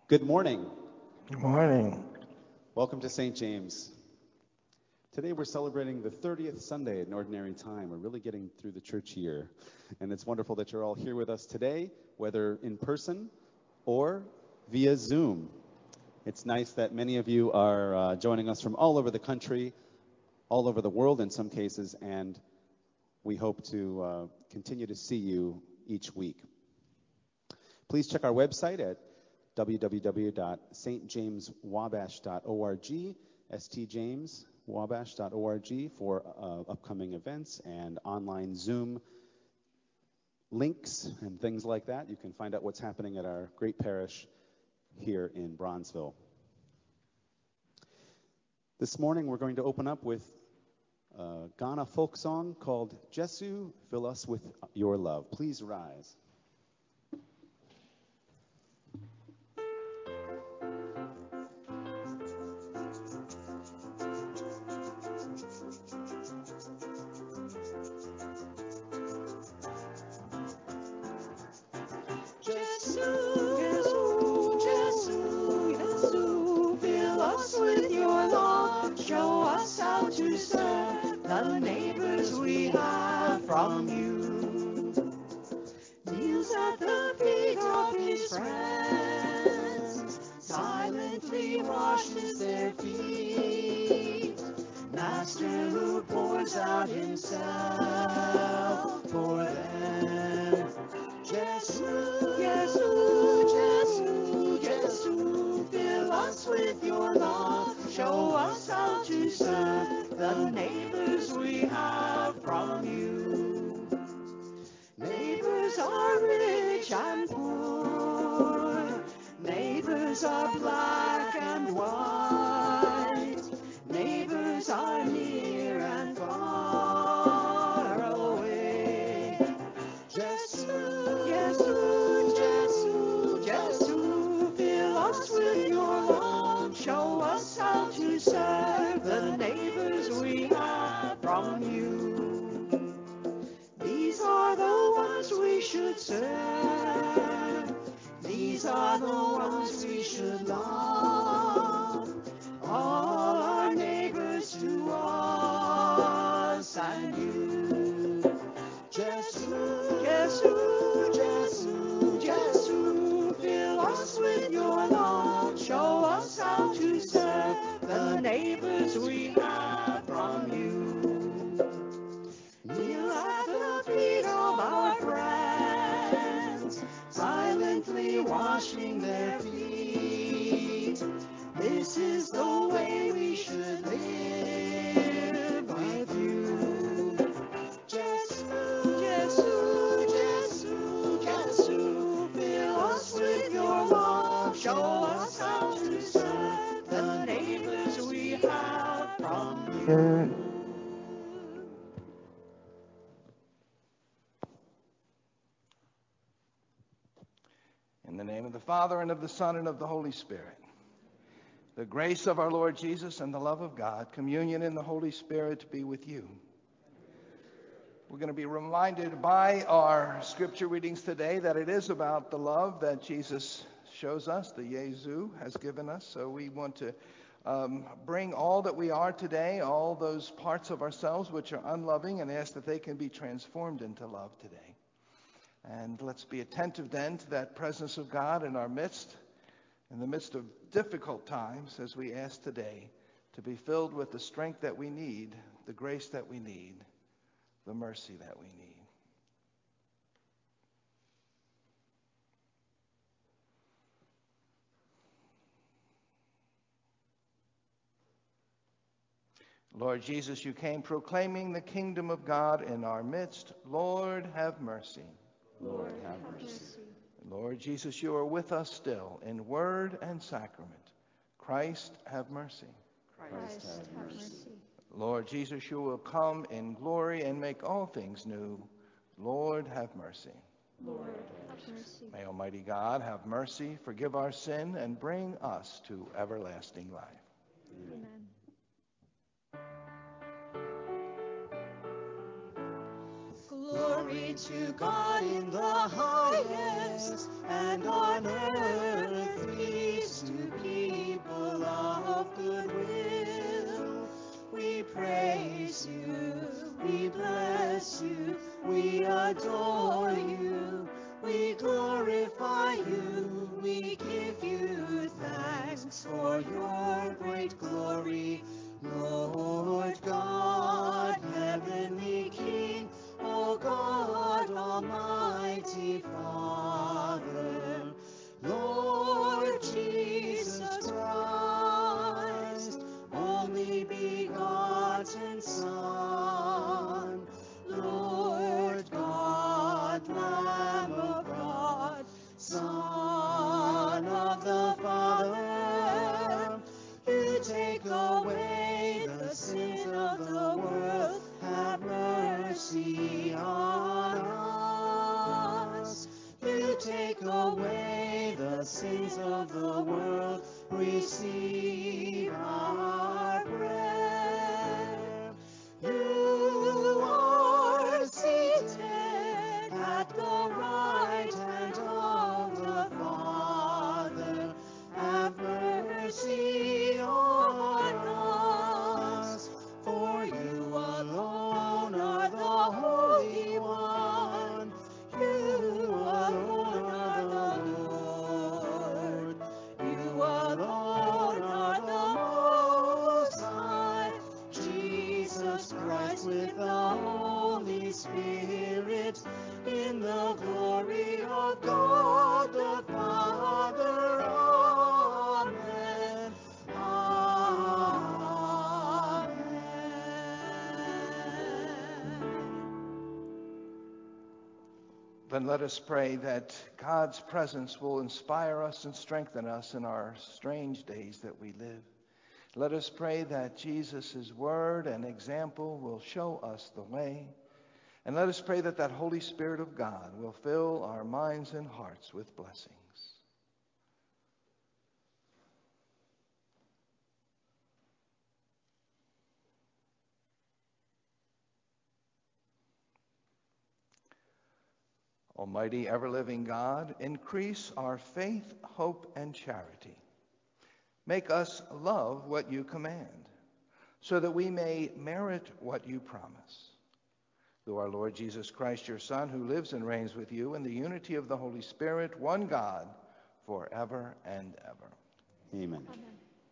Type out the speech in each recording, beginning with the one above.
Good morning. Good morning. Welcome to St. James. Today we're celebrating the 30th Sunday in Ordinary Time. We're really getting through the church year. And it's wonderful that you're all here with us today, whether in person or via Zoom. It's nice that many of you are joining us from all over the country, all over the world in some cases, and we hope to continue to see you each week. Please check our website at www.stjameswabash.org, stjameswabash.org for upcoming events and online Zoom links and things like that. You can find out what's happening at our great parish here in Bronzeville. This morning we're going to open up with a Ghana folk song called Jesu, Fill Us With Your Love. Please rise. With your love, show us how to serve the neighbors we have from you. Kneels at the feet of his friends, silently washes their feet. Master who pours out himself for them. Jesu, Jesu, Jesu, Jesu, fill us with your love. Show us how to serve the neighbors we have from you. Neighbors are rich and poor. Neighbors are black and white. Neighbors are near and far away. Jesu, Jesu, Jesu, Jesu, fill us with your love. Show us how to serve the neighbors we have from you. These are the ones we should serve. These are the ones we should love. All our neighbors to us and you. Jesu, Jesu, Jesu, Jesu, fill us with your love. Show us how to serve the neighbors we have from you. Kneel at the feet of our friends, silently washing their feet. This is the way we should live with you. Jesu, Jesu, Jesu, Jesu, fill us with your love. Show us how to serve the neighbors we have from you. In the name of the Father, and of the Son, and of the Holy Spirit. The grace of our Lord Jesus and the love of God, communion in the Holy Spirit be with you. We're going to be reminded by our scripture readings today that it is about the love that Jesus shows us, the Jesu has given us. So we want to bring all that we are today, all those parts of ourselves which are unloving, and ask that they can be transformed into love today. And let's be attentive then to that presence of God in our midst, in the midst of difficult times, as we ask today to be filled with the strength that we need, the grace that we need, the mercy that we need. Lord Jesus, you came proclaiming the kingdom of God in our midst. Lord, have mercy. Lord, have mercy. Lord Jesus, you are with us still in word and sacrament. Christ, have mercy. Christ, have mercy. Lord Jesus, you will come in glory and make all things new. Lord, have mercy. Lord, have mercy. May Almighty God have mercy, forgive our sin, and bring us to everlasting life. Amen. Glory to God in the highest, and on earth peace take away the sins of the world, receive our prayer. You are seated at the right hand of the Father. Have mercy on us, for you alone are the Holy One. You alone are the Lord. You alone are the Most High. Jesus Christ with the Holy Spirit, in the glory of God the Father. Amen. Then let us pray that God's presence will inspire us and strengthen us in our strange days that we live. Let us pray that Jesus' word and example will show us the way. And let us pray that that Holy Spirit of God will fill our minds and hearts with blessings. Almighty, ever-living God, increase our faith, hope, and charity. Make us love what you command, so that we may merit what you promise. Through our Lord Jesus Christ, your Son, who lives and reigns with you in the unity of the Holy Spirit, one God, forever and ever. Amen. Amen.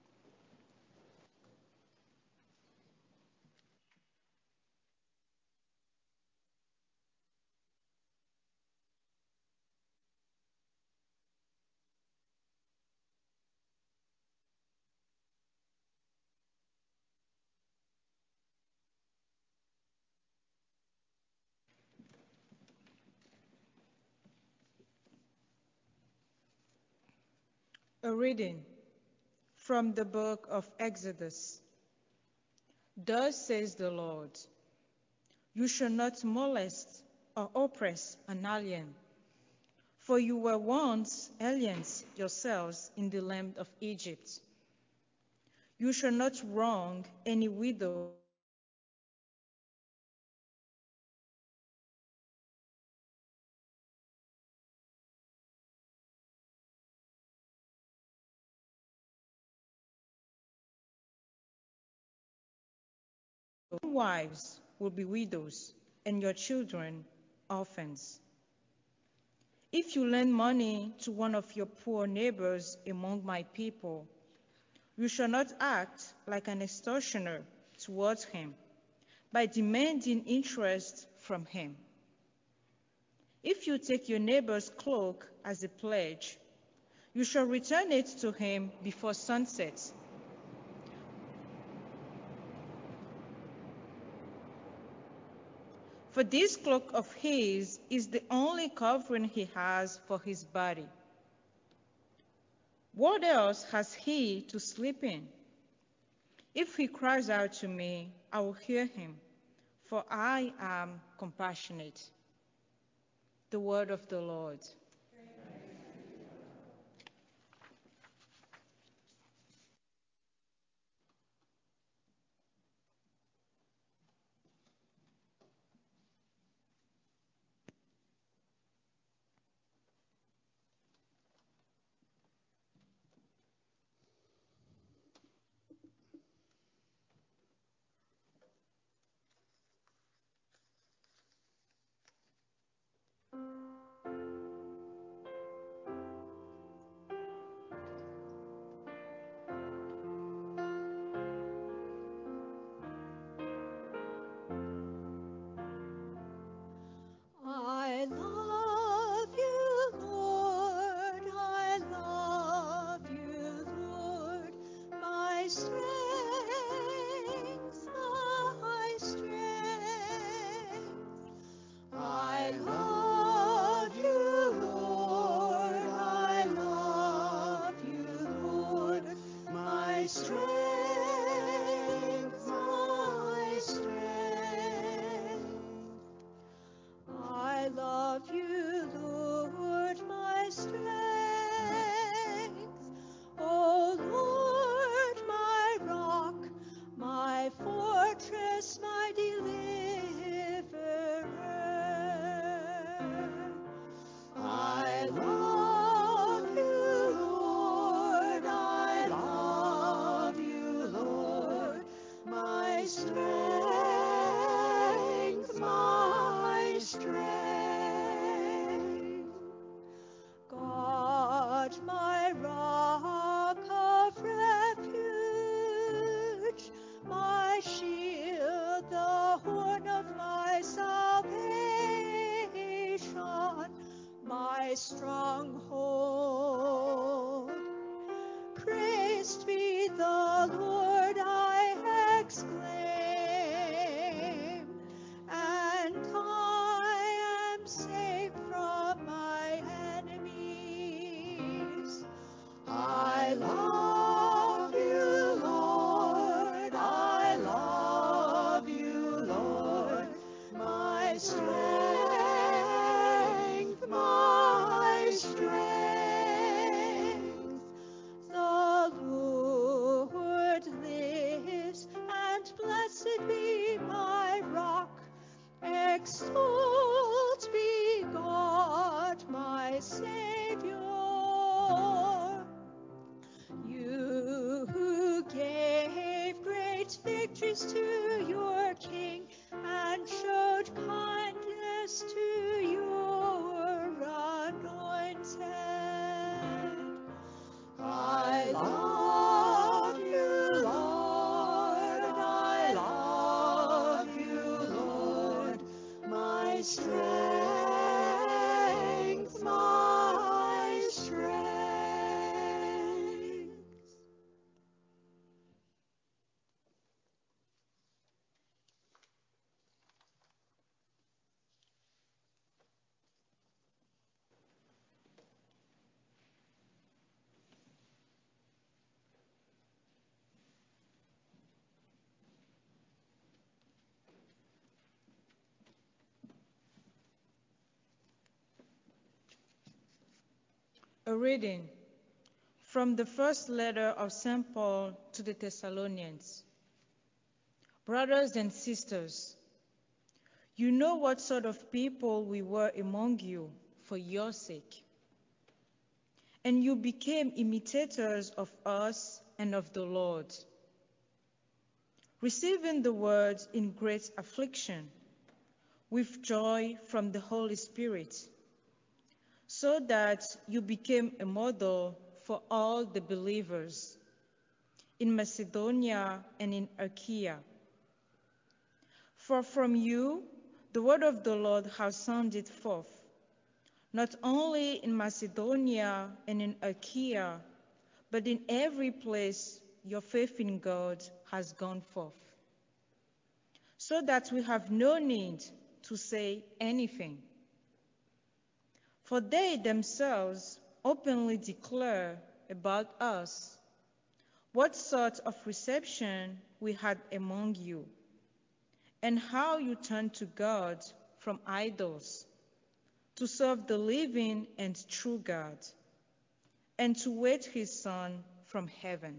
A reading from the book of Exodus. Thus says the Lord, you shall not molest or oppress an alien, for you were once aliens yourselves in the land of Egypt. You shall not wrong any widow wives will be widows, and your children orphans. If you lend money to one of your poor neighbors among my people, you shall not act like an extortioner towards him by demanding interest from him. If you take your neighbor's cloak as a pledge, you shall return it to him before sunset. For this cloak of his is the only covering he has for his body. What else has he to sleep in? If he cries out to me, I will hear him, for I am compassionate. The word of the Lord. my stronghold. Praised be the Lord, I exclaim, and I am safe from my enemies. I love you, Lord, I love you, Lord, my strength, my strength. The Lord lives, and blessed be my rock. Extolled be God, my Savior. You who gave great victories to your King and showed kindness to your anointed. I love you, Lord, I love you, Lord, my strength, my strength. A reading from the first letter of St. Paul to the Thessalonians. Brothers and sisters, you know what sort of people we were among you for your sake. And you became imitators of us and of the Lord, receiving the word in great affliction, with joy from the Holy Spirit, so that you became a model for all the believers in Macedonia and in Achaia. For from you the word of the Lord has sounded forth, not only in Macedonia and in Achaia, but in every place your faith in God has gone forth, so that we have no need to say anything. For they themselves openly declare about us what sort of reception we had among you, and how you turned to God from idols to serve the living and true God, and to wait his Son from heaven,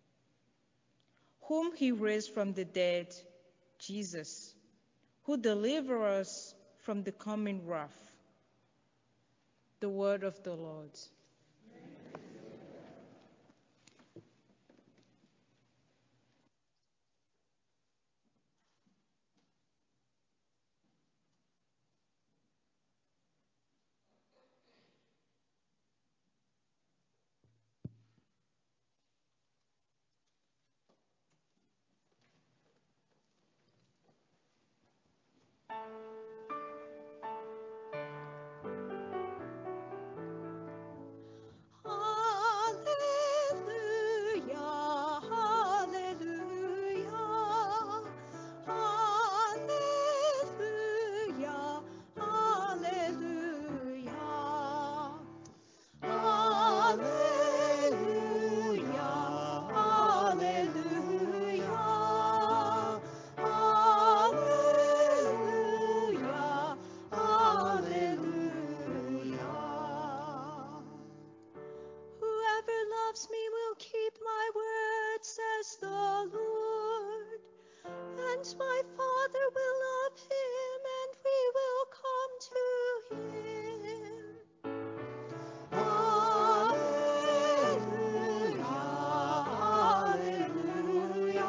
whom he raised from the dead, Jesus, who delivered us from the coming wrath. The word of the Lord. My Father will love him, and we will come to him. Alleluia, alleluia,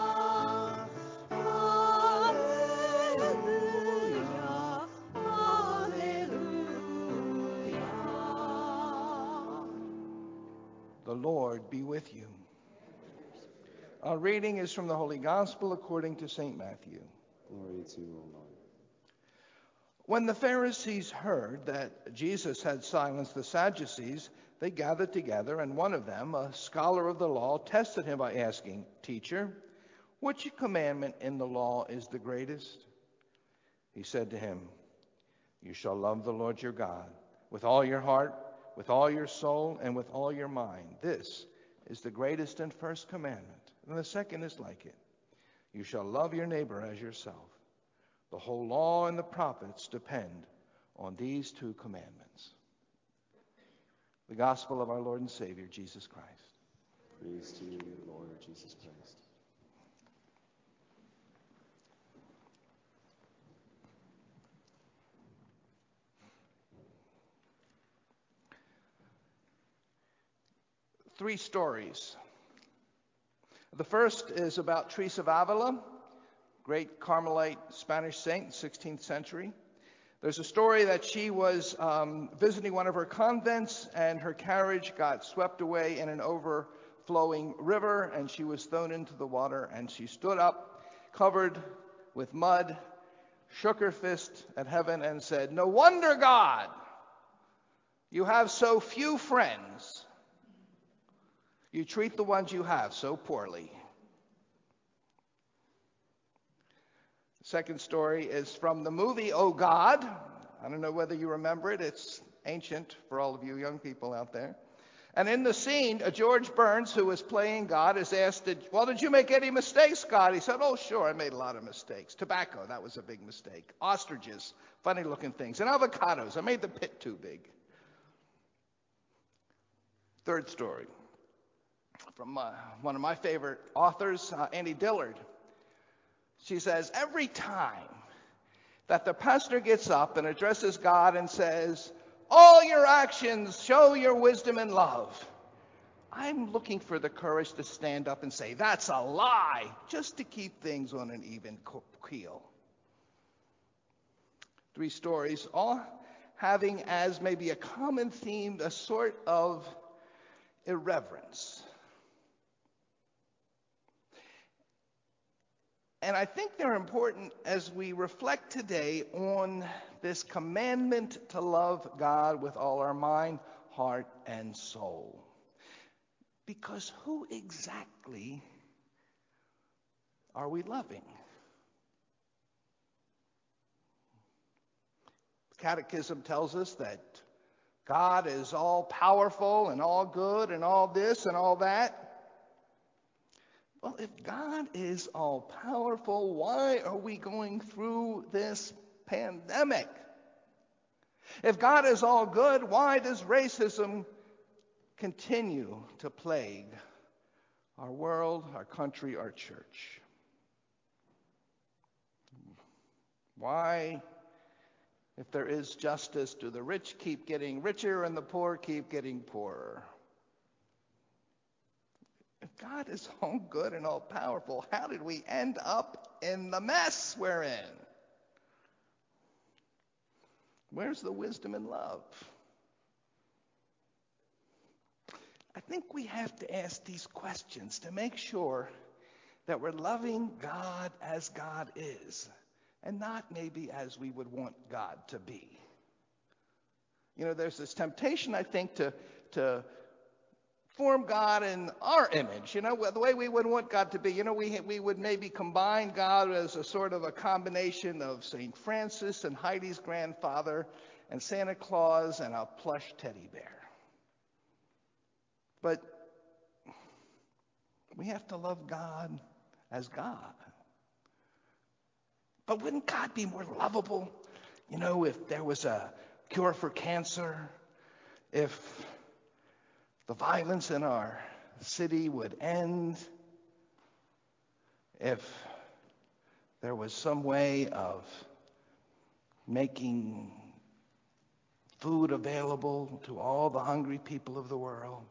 alleluia, alleluia. The Lord be with you. Our reading is from the Holy Gospel according to St. Matthew. Glory to you, O Lord. When the Pharisees heard that Jesus had silenced the Sadducees, they gathered together, and one of them, a scholar of the law, tested him by asking, "Teacher, which commandment in the law is the greatest?" He said to him, "You shall love the Lord your God with all your heart, with all your soul, and with all your mind. This is the greatest and first commandment. And the second is like it. You shall love your neighbor as yourself. The whole law and the prophets depend on these two commandments." The gospel of our Lord and Savior, Jesus Christ. Praise to you, Lord Jesus Christ. Three stories. The first is about Teresa of Avila, great Carmelite Spanish saint, 16th century. There's a story that she was visiting one of her convents, and her carriage got swept away in an overflowing river, and she was thrown into the water, and she stood up, covered with mud, shook her fist at heaven, and said, "No wonder, God, you have so few friends. You treat the ones you have so poorly." The second story is from the movie Oh God. I don't know whether you remember it. It's ancient for all of you young people out there. And in the scene, George Burns, who was playing God, is asked, did you make any mistakes, God? He said, "Oh, sure, I made a lot of mistakes. Tobacco, that was a big mistake. Ostriches, funny-looking things. And avocados, I made the pit too big." Third story, from one of my favorite authors, Annie Dillard. She says, "Every time that the pastor gets up and addresses God and says, 'All your actions show your wisdom and love,' I'm looking for the courage to stand up and say, 'That's a lie,' just to keep things on an even keel." Three stories, all having as maybe a common theme, a sort of irreverence. And I think they're important as we reflect today on this commandment to love God with all our mind, heart, and soul. Because who exactly are we loving? The Catechism tells us that God is all powerful and all good and all this and all that. Well, if God is all powerful, why are we going through this pandemic? If God is all good, why does racism continue to plague our world, our country, our church? Why, if there is justice, do the rich keep getting richer and the poor keep getting poorer? If God is all good and all powerful, how did we end up in the mess we're in? Where's the wisdom and love? I think we have to ask these questions to make sure that we're loving God as God is, and not maybe as we would want God to be. You know, there's this temptation, I think, to form God in our image, you know, the way we would want God to be. You know, we would maybe combine God as a sort of a combination of St. Francis and Heidi's grandfather and Santa Claus and a plush teddy bear. But we have to love God as God. But wouldn't God be more lovable, you know, if there was a cure for cancer, if the violence in our city would end, if there was some way of making food available to all the hungry people of the world?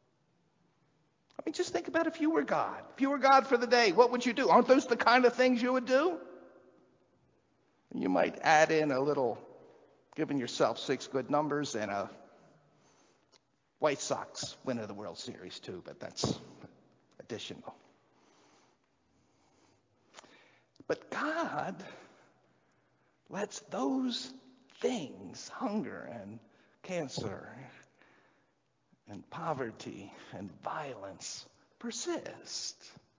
I mean, just think about if you were God. If you were God for the day, what would you do? Aren't those the kind of things you would do? You might add in a little, giving yourself 6 good numbers and a White Sox win of the World Series too, but that's additional. But God lets those things, hunger and cancer and poverty and violence, persist.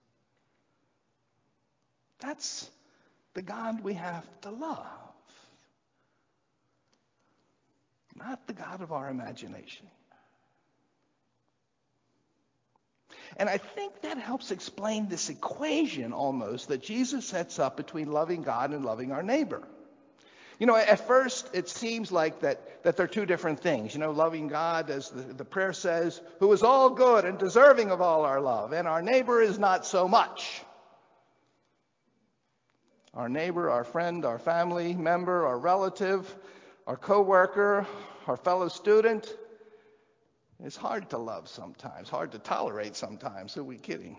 That's the God we have to love, not the God of our imagination. And I think that helps explain this equation almost that Jesus sets up between loving God and loving our neighbor. You know, at first it seems like that they're two different things. You know, loving God, as the prayer says, who is all good and deserving of all our love, and our neighbor is not so much. Our neighbor, our friend, our family member, our relative, our coworker, our fellow student, it's hard to love sometimes, hard to tolerate sometimes. Who are we kidding?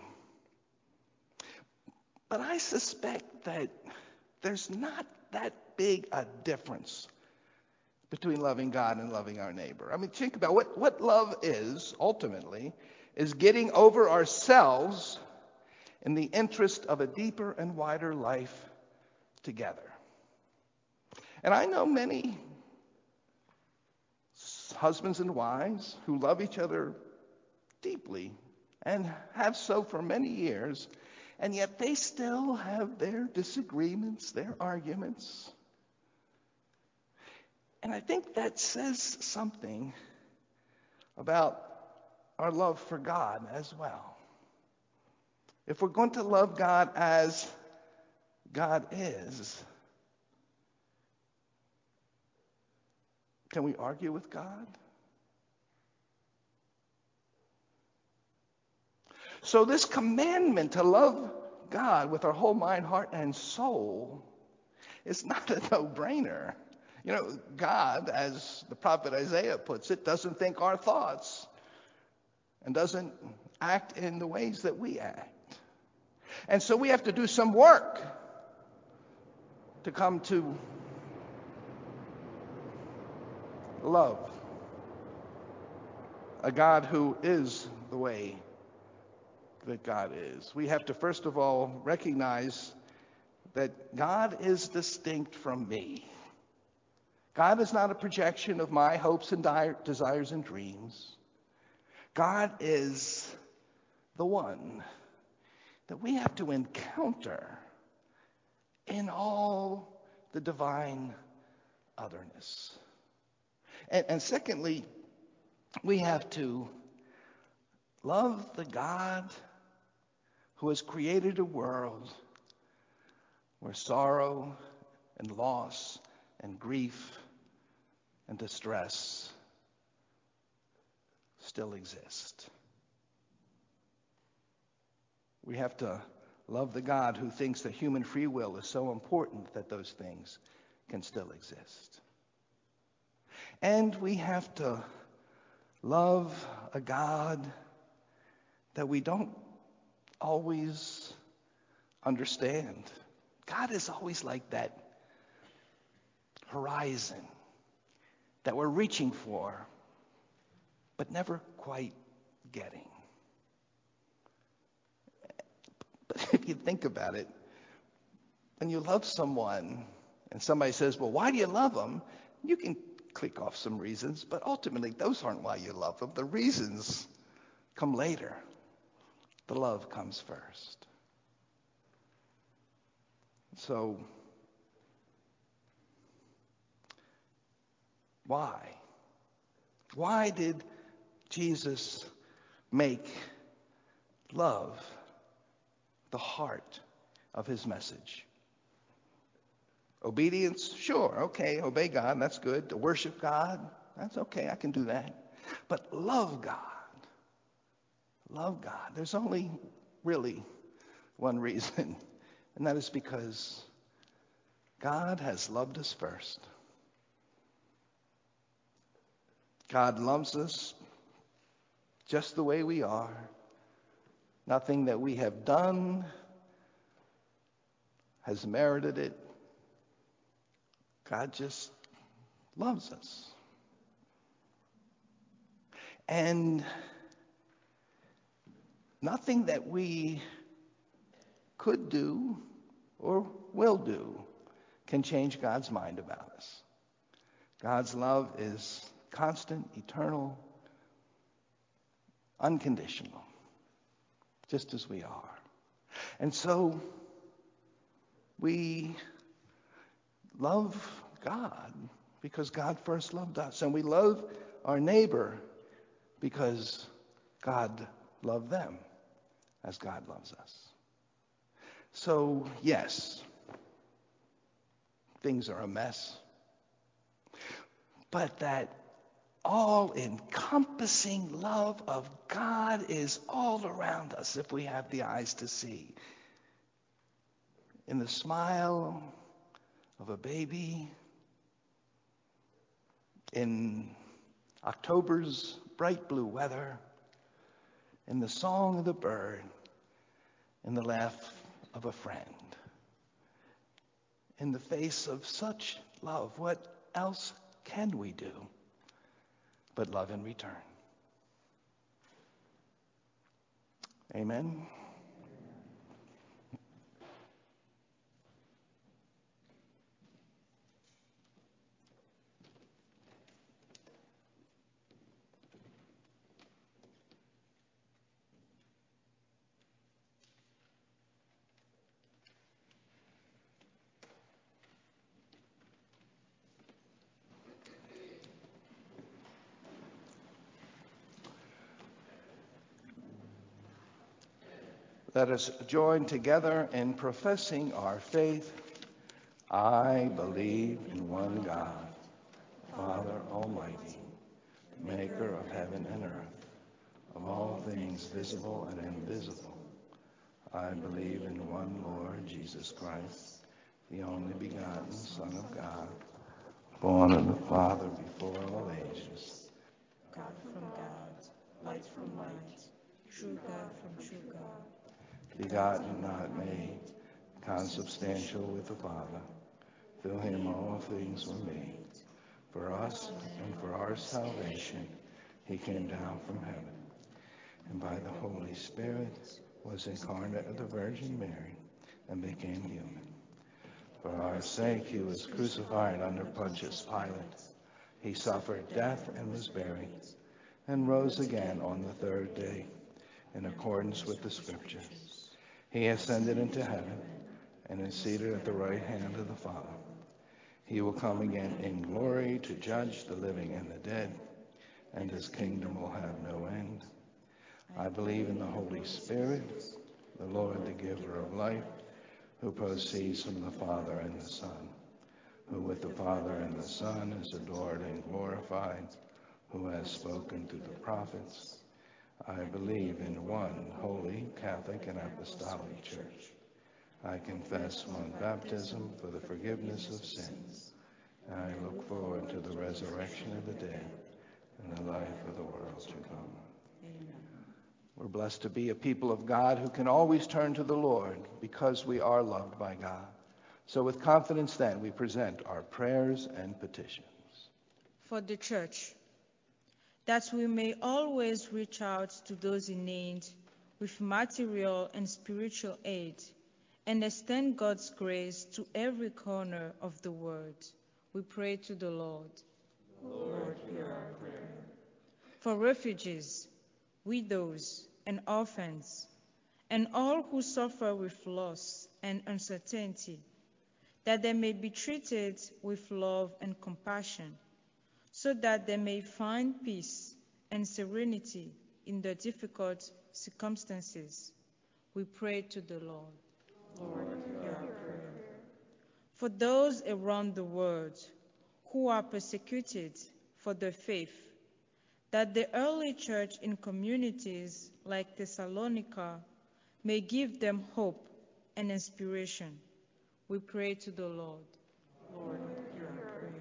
But I suspect that there's not that big a difference between loving God and loving our neighbor. I mean, think about what love is, ultimately, is getting over ourselves in the interest of a deeper and wider life together. And I know many husbands and wives who love each other deeply and have so for many years, and yet they still have their disagreements, their arguments. And I think that says something about our love for God as well. If we're going to love God as God is, can we argue with God? So this commandment to love God with our whole mind, heart, and soul is not a no-brainer. You know, God, as the prophet Isaiah puts it, doesn't think our thoughts and doesn't act in the ways that we act. And so we have to do some work to come to love a God who is the way that God is. We have to, first of all, recognize that God is distinct from me. God is not a projection of my hopes and desires and dreams. God is the one that we have to encounter in all the divine otherness. And secondly, we have to love the God who has created a world where sorrow and loss and grief and distress still exist. We have to love the God who thinks that human free will is so important that those things can still exist. And we have to love a God that we don't always understand. God is always like that horizon that we're reaching for, but never quite getting. But if you think about it, when you love someone and somebody says, well, why do you love them? You can click off some reasons, but ultimately those aren't why you love them. The reasons come later. The love comes first. So, why? Why did Jesus make love the heart of his message? Obedience, sure, okay, obey God, that's good. To worship God, that's okay, I can do that. But love God. Love God. There's only really one reason, and that is because God has loved us first. God loves us just the way we are. Nothing that we have done has merited it. God just loves us. And nothing that we could do or will do can change God's mind about us. God's love is constant, eternal, unconditional, just as we are. And so we love God because God first loved us. And we love our neighbor because God loved them as God loves us. So, yes, things are a mess. But that all-encompassing love of God is all around us if we have the eyes to see. In the smile of a baby, in October's bright blue weather, in the song of the bird, in the laugh of a friend. In the face of such love, what else can we do but love in return? Amen. Let us join together in professing our faith. I believe in one God, Father Almighty, maker of heaven and earth, of all things visible and invisible. I believe in one Lord Jesus Christ, the only begotten Son of God, born of the Father before all ages. God from God, light from light, true God from true God. Begotten, not made, consubstantial with the Father. Through him all things were made. For us and for our salvation, he came down from heaven, and by the Holy Spirit was incarnate of the Virgin Mary and became human. For our sake he was crucified under Pontius Pilate. He suffered death and was buried, and rose again on the third day, in accordance with the Scriptures. He ascended into heaven and is seated at the right hand of the Father. He will come again in glory to judge the living and the dead, and his kingdom will have no end. I believe in the Holy Spirit, the Lord, the giver of life, who proceeds from the Father and the Son, who with the Father and the Son is adored and glorified, who has spoken through the prophets. I believe in one holy, Catholic, and Apostolic Church. I confess one baptism for the forgiveness of sins. And I look forward to the resurrection of the dead and the life of the world to come. Amen. We're blessed to be a people of God who can always turn to the Lord because we are loved by God. So with confidence then, we present our prayers and petitions. For the church, that we may always reach out to those in need with material and spiritual aid and extend God's grace to every corner of the world. We pray to the Lord. Lord, hear our prayer. For refugees, widows, and orphans, and all who suffer with loss and uncertainty, that they may be treated with love and compassion, so that they may find peace and serenity in their difficult circumstances. We pray to the Lord. Lord, hear our prayer. For those around the world who are persecuted for their faith, that the early church in communities like Thessalonica may give them hope and inspiration. We pray to the Lord. Lord, hear our prayer.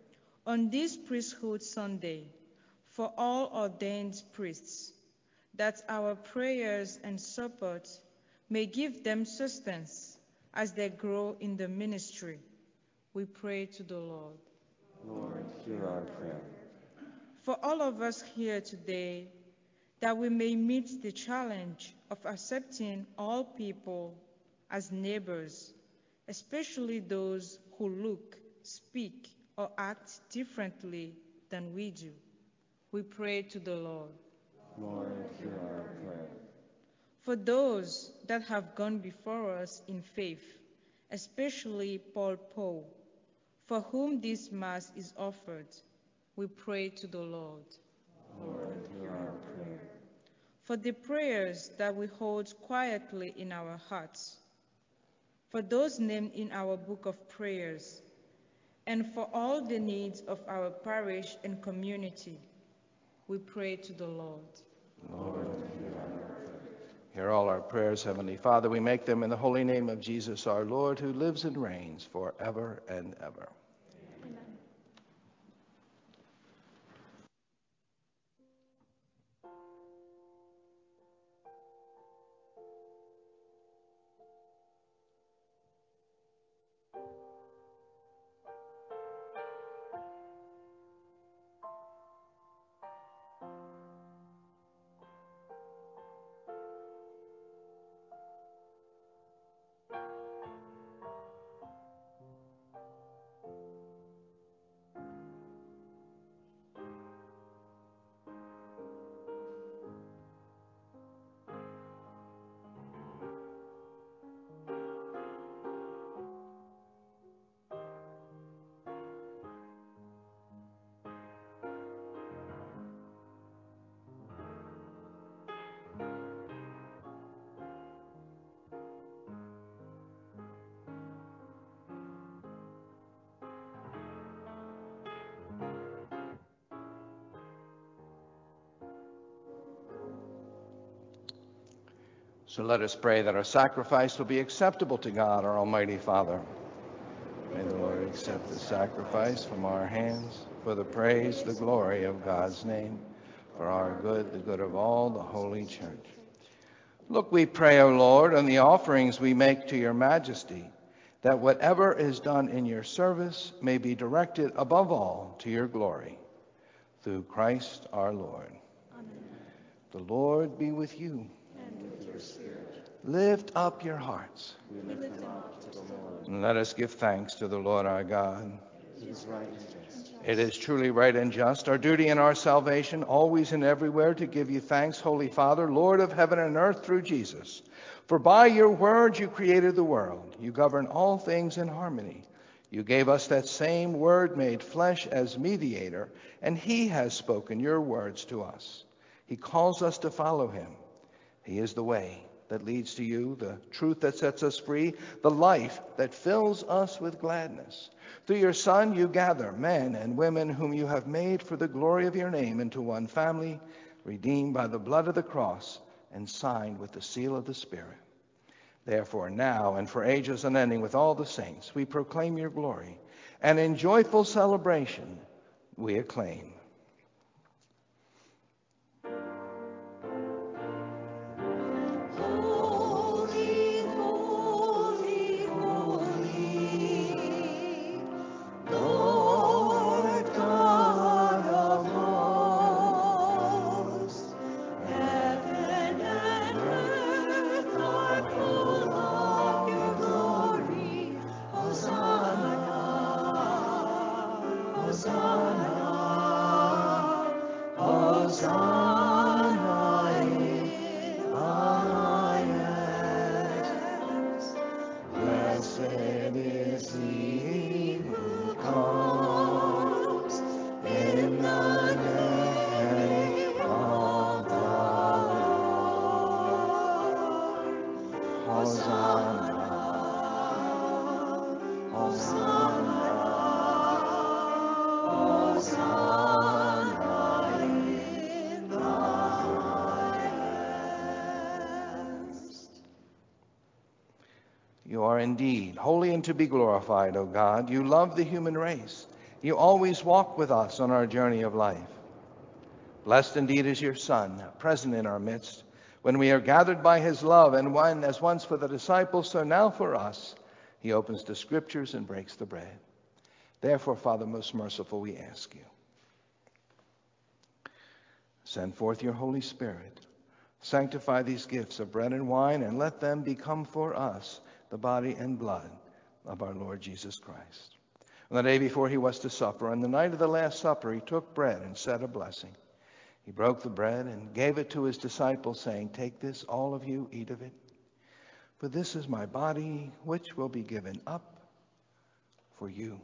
On this Priesthood Sunday, for all ordained priests, that our prayers and support may give them sustenance as they grow in the ministry. We pray to the Lord. Lord, hear our prayer. For all of us here today, that we may meet the challenge of accepting all people as neighbors, especially those who look, speak, or act differently than we do. We pray to the Lord. Lord, hear our prayer. For those that have gone before us in faith, especially Paul Poe, for whom this Mass is offered, we pray to the Lord. Lord, hear our prayer. For the prayers that we hold quietly in our hearts, for those named in our book of prayers, and for all the needs of our parish and community, we pray to the Lord. Lord, hear all our prayers, Heavenly Father. We make them in the holy name of Jesus, our Lord, who lives and reigns forever and ever. So let us pray that our sacrifice will be acceptable to God, our Almighty Father. May the Lord accept the sacrifice from our hands for the praise, the glory of God's name, for our good, the good of all the Holy Church. Look, we pray, O Lord, on the offerings we make to your majesty, that whatever is done in your service may be directed above all to your glory. Through Christ our Lord. Amen. The Lord be with you. And with your spirit. Lift up your hearts. We lift them up to the Lord. And let us give thanks to the Lord our God. It is right and just. It is truly right and just, our duty and our salvation, always and everywhere, to give you thanks, Holy Father, Lord of heaven and earth, through Jesus. For by your word you created the world. You govern all things in harmony. You gave us that same word made flesh as mediator, and he has spoken your words to us. He calls us to follow him. He is the way that leads to you, the truth that sets us free, the life that fills us with gladness. Through your Son, you gather men and women whom you have made for the glory of your name into one family, redeemed by the blood of the cross and signed with the seal of the Spirit. Therefore, now and for ages unending with all the saints, we proclaim your glory, and in joyful celebration we acclaim. Holy, holy, holy, Lord God of hosts, heaven and earth are full of your glory. Hosanna, Hosanna, Hosanna in the highest. Blessed is he who comes in the name of the Lord. Hosanna, Hosanna, Hosanna in the highest. You are indeed holy and to be glorified, O God. You love the human race. You always walk with us on our journey of life. Blessed indeed is your Son, present in our midst, when we are gathered by his love, and when, as once for the disciples, so now for us, he opens the scriptures and breaks the bread. Therefore, Father most merciful, we ask you, send forth your Holy Spirit. Sanctify these gifts of bread and wine, and let them become for us the body and blood of our Lord Jesus Christ. On the day before he was to suffer, on the night of the Last Supper, he took bread and said a blessing. He broke the bread and gave it to his disciples, saying, "Take this, all of you, eat of it. For this is my body, which will be given up for you."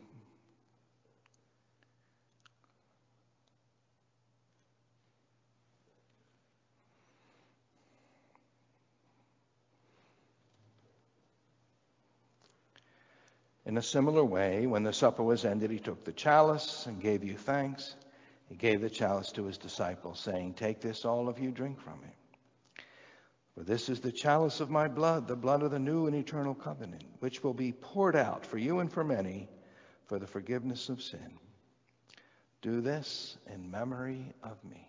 In a similar way, when the supper was ended, he took the chalice and gave you thanks. He gave the chalice to his disciples, saying, "Take this, all of you, drink from it. For this is the chalice of my blood, the blood of the new and eternal covenant, which will be poured out for you and for many for the forgiveness of sin. Do this in memory of me."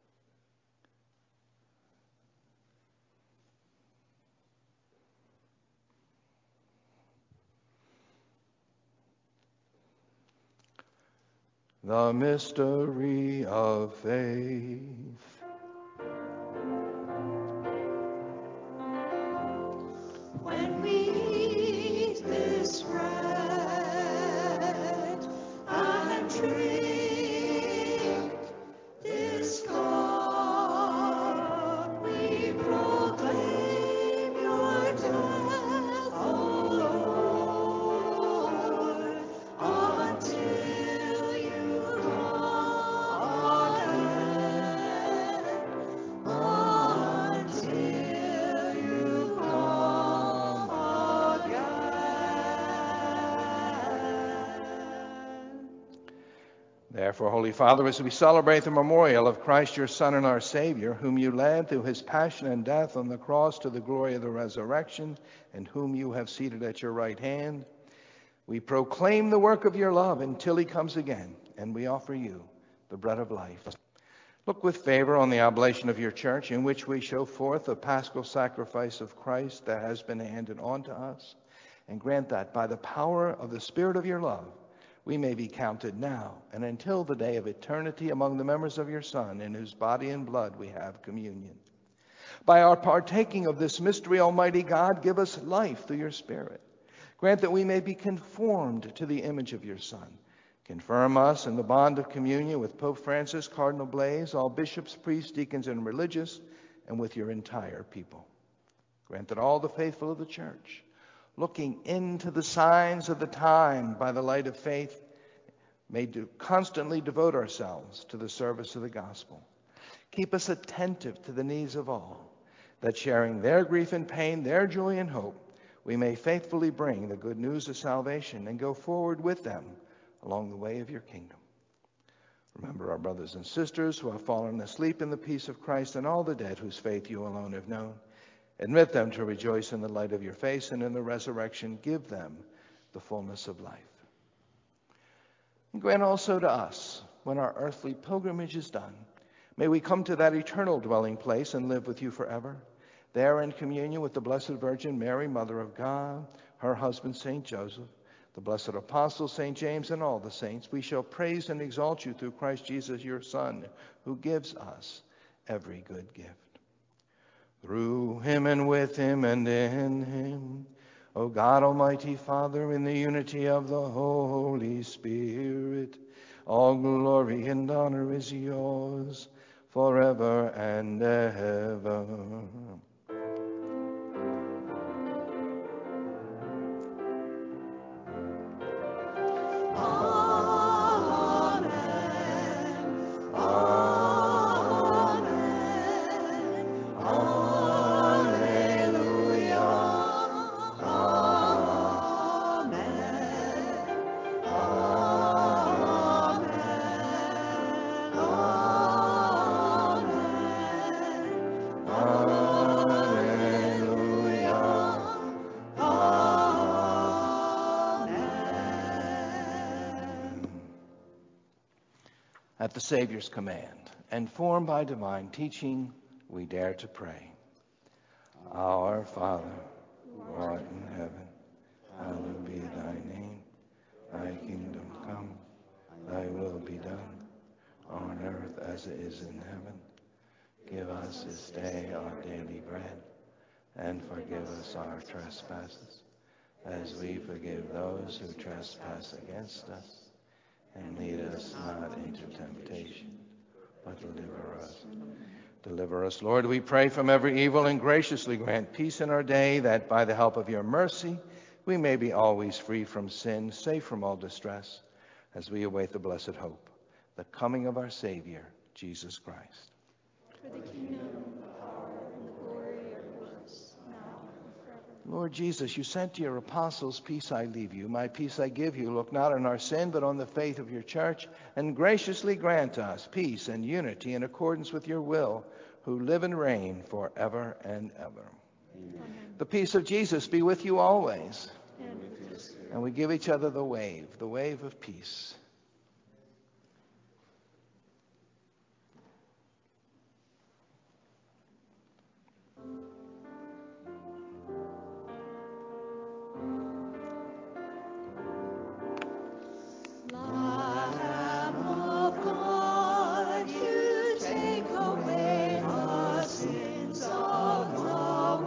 The mystery of faith. When we eat this bread and drink this cup, we proclaim your death, O Lord, until you come again. Until you come again. Therefore, Holy Father, as we celebrate the memorial of Christ, your Son and our Savior, whom you led through his passion and death on the cross to the glory of the resurrection, and whom you have seated at your right hand, we proclaim the work of your love until he comes again, and we offer you the bread of life. Look with favor on the oblation of your church, in which we show forth the paschal sacrifice of Christ that has been handed on to us, and grant that by the power of the Spirit of your love, we may be counted now and until the day of eternity among the members of your Son, in whose body and blood we have communion. By our partaking of this mystery, Almighty God, give us life through your Spirit. Grant that we may be conformed to the image of your Son. Confirm us in the bond of communion with Pope Francis, Cardinal Blaise, all bishops, priests, deacons, and religious, and with your entire people. Grant that all the faithful of the church, looking into the signs of the time by the light of faith, may constantly devote ourselves to the service of the gospel. Keep us attentive to the needs of all, that sharing their grief and pain, their joy and hope, we may faithfully bring the good news of salvation and go forward with them along the way of your kingdom. Remember our brothers and sisters who have fallen asleep in the peace of Christ, and all the dead whose faith you alone have known. Admit them to rejoice in the light of your face, and in the resurrection give them the fullness of life. And grant also to us, when our earthly pilgrimage is done, may we come to that eternal dwelling place and live with you forever. There in communion with the Blessed Virgin Mary, Mother of God, her husband Saint Joseph, the blessed apostle St. James, and all the saints, we shall praise and exalt you through Christ Jesus, your Son, who gives us every good gift. Through him and with him and in him, O God, Almighty Father, in the unity of the Holy Spirit, all glory and honor is yours forever and ever. At the Savior's command, and formed by divine teaching, we dare to pray. Our Father, who art in heaven, hallowed be thy name. Thy kingdom come, thy will be done, on earth as it is in heaven. Give us this day our daily bread, and forgive us our trespasses, as we forgive those who trespass against us. And lead us not into temptation, but deliver us. Deliver us, Lord, we pray, from every evil, and graciously grant peace in our day, that by the help of your mercy we may be always free from sin, safe from all distress, as we await the blessed hope, the coming of our Savior, Jesus Christ. For the kingdom, the power, and the glory are yours, now and forever. Lord Jesus, you said to your apostles, "Peace I leave you, my peace I give you. Look not on our sin, but on the faith of your church, and graciously grant us peace and unity in accordance with your will, who live and reign forever and ever." Amen. The peace of Jesus be with you always. And with your spirit. And we give each other the wave of peace. Lamb of God, you take away the sins of the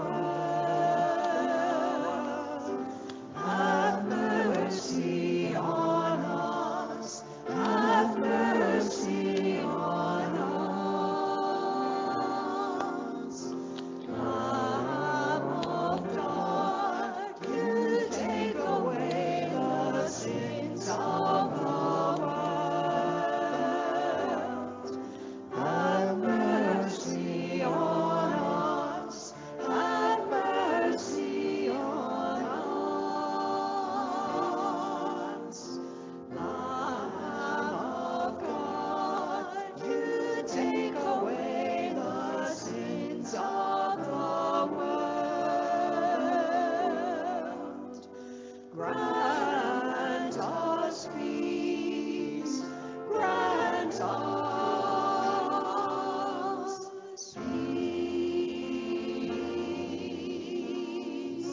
world. Have mercy on us. Have mercy on us. Lamb of God, you take away the sins of the world. Have mercy on us. Have mercy on us. Lamb of God, you take away the sins of the world. Grant us peace. Grant us peace.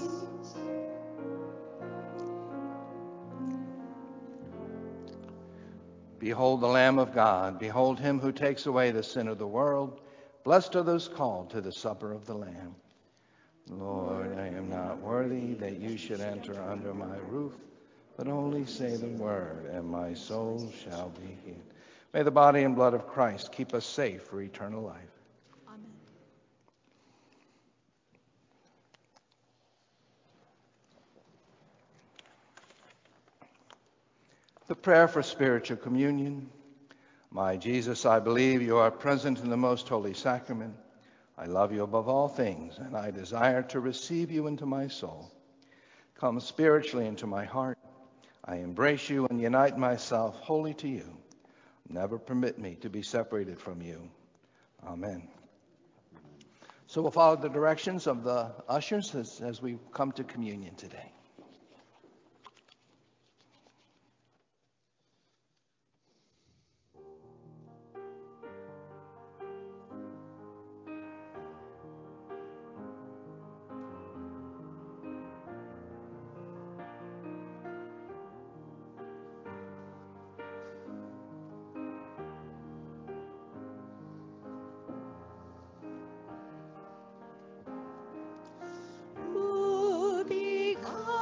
Behold the Lamb of God. Behold him who takes away the sin of the world. Blessed are those called to the supper of the Lamb. Lord, I am not worthy that you should enter under my roof, but only say the word, and my soul shall be healed. May the body and blood of Christ keep us safe for eternal life. Amen. The prayer for spiritual communion. My Jesus, I believe you are present in the most holy sacrament. I love you above all things, and I desire to receive you into my soul. Come spiritually into my heart. I embrace you and unite myself wholly to you. Never permit me to be separated from you. Amen. So we'll follow the directions of the ushers as we come to communion today. Who becomes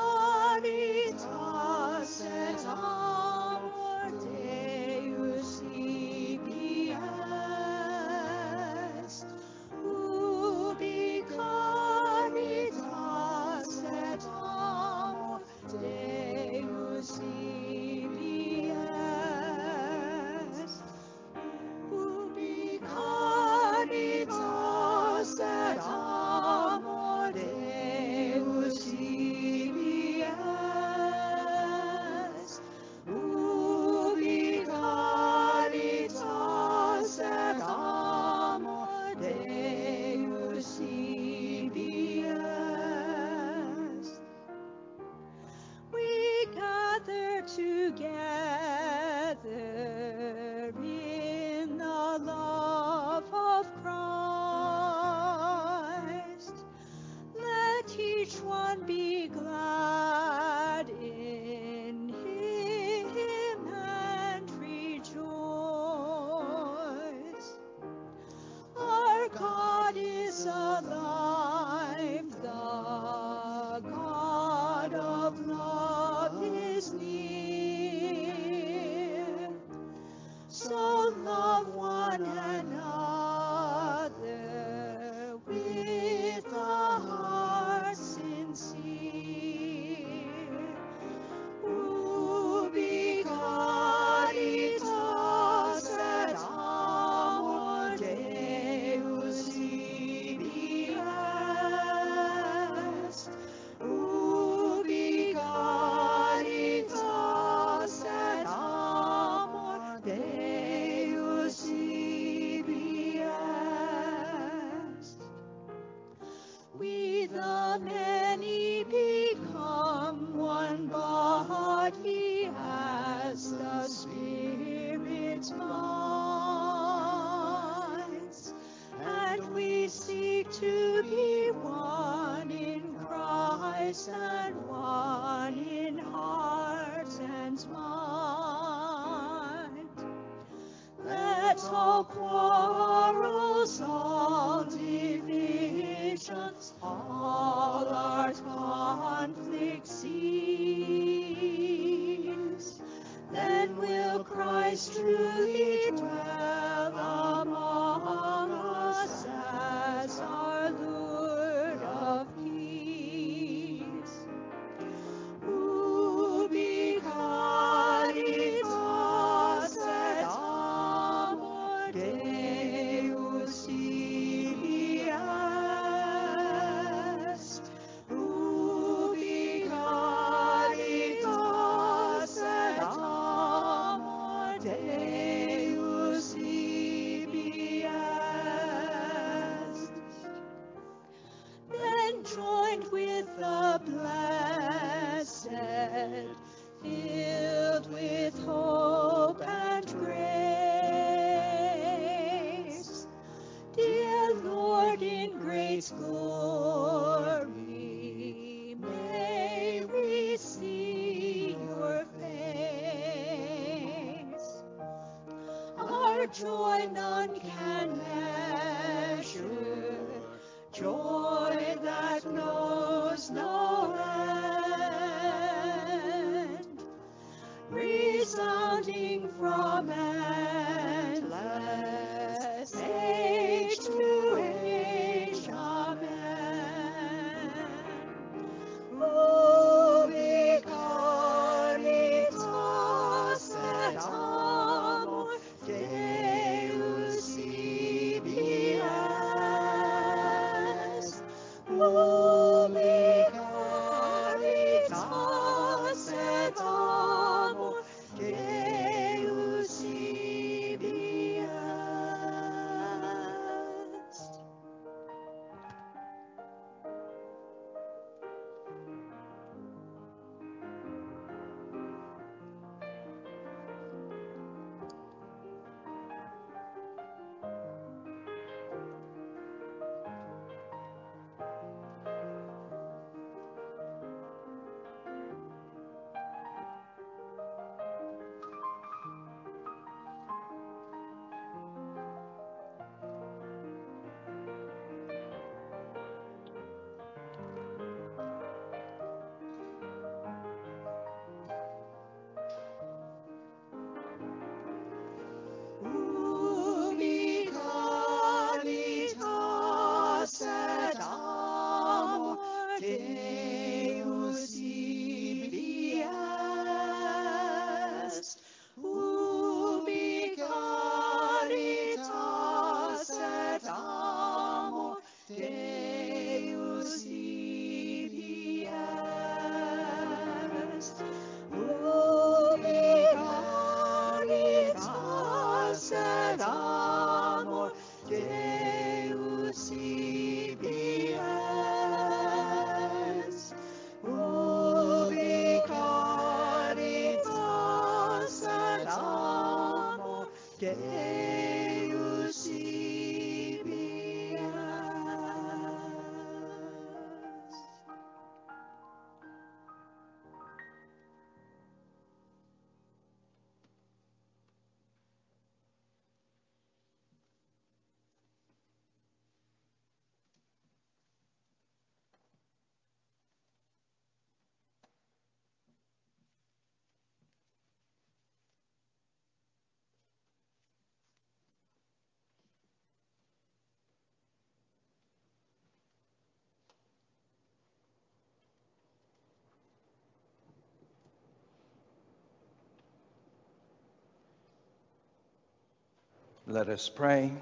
Let us pray.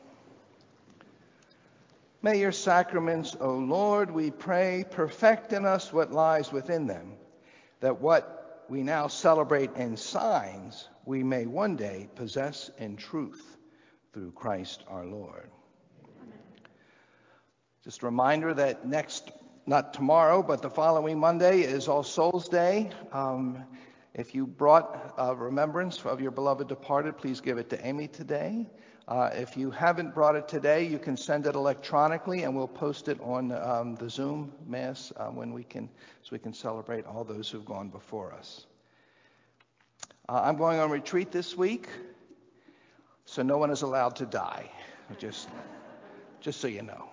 May your sacraments, O Lord, we pray, perfect in us what lies within them, that what we now celebrate in signs we may one day possess in truth through Christ our Lord. Amen. Just a reminder that not tomorrow, but the following Monday is All Souls Day. If you brought a remembrance of your beloved departed, please give it to Amy today. If you haven't brought it today, you can send it electronically, and we'll post it on the Zoom Mass so we can celebrate all those who've gone before us. I'm going on retreat this week, so no one is allowed to die. Just so you know.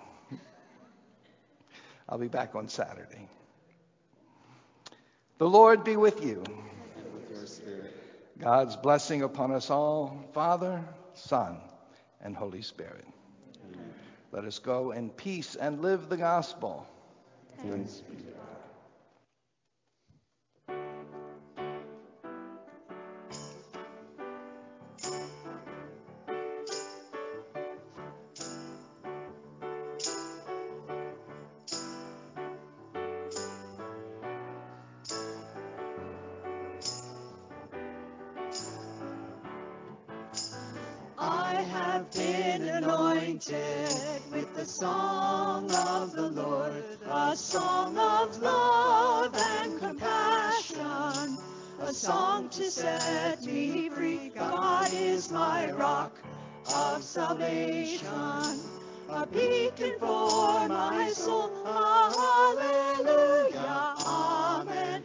I'll be back on Saturday. The Lord be with you. And with your spirit. God's blessing upon us all, Father, Son, and Holy Spirit. Amen. Let us go in peace and live the gospel. Thanks be to God. I have been anointed with the song of the Lord, a song of love and compassion, a song to set me free. God is my rock of salvation, a beacon for my soul. Hallelujah, amen.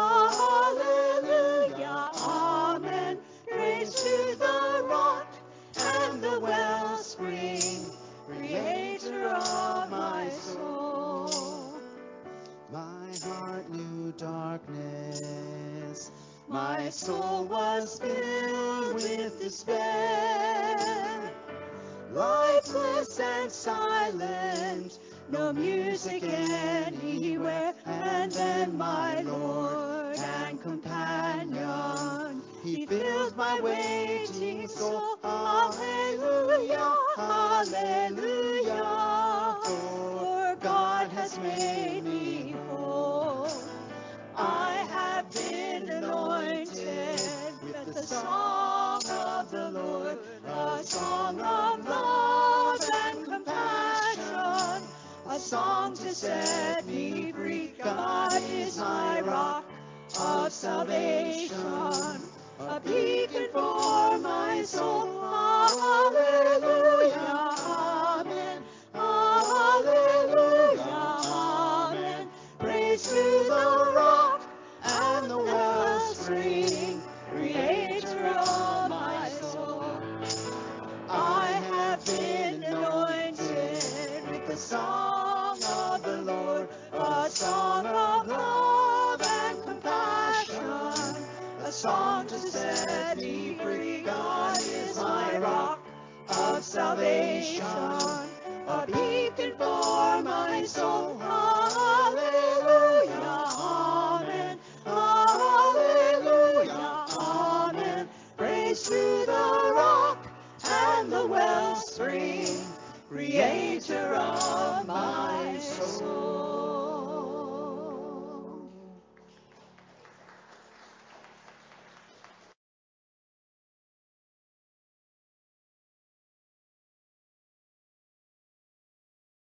Hallelujah, amen. Praise to the rock and the wellspring, creator of my soul. My heart knew darkness. My soul was filled with despair. Lifeless and silent, no music anywhere. And then my Lord and companion, He filled my waiting soul. Hallelujah, hallelujah, for God has made me whole. I have been anointed with the song of the Lord, a song of love and compassion, a song to set me free. God is my rock of salvation, a beacon for my soul. Hallelujah, amen. Hallelujah, amen. Praise to the rock and the wellspring, creator of my soul. I have been anointed with the song of the Lord, a song of love and compassion, a song to set me free. God is my rock of salvation,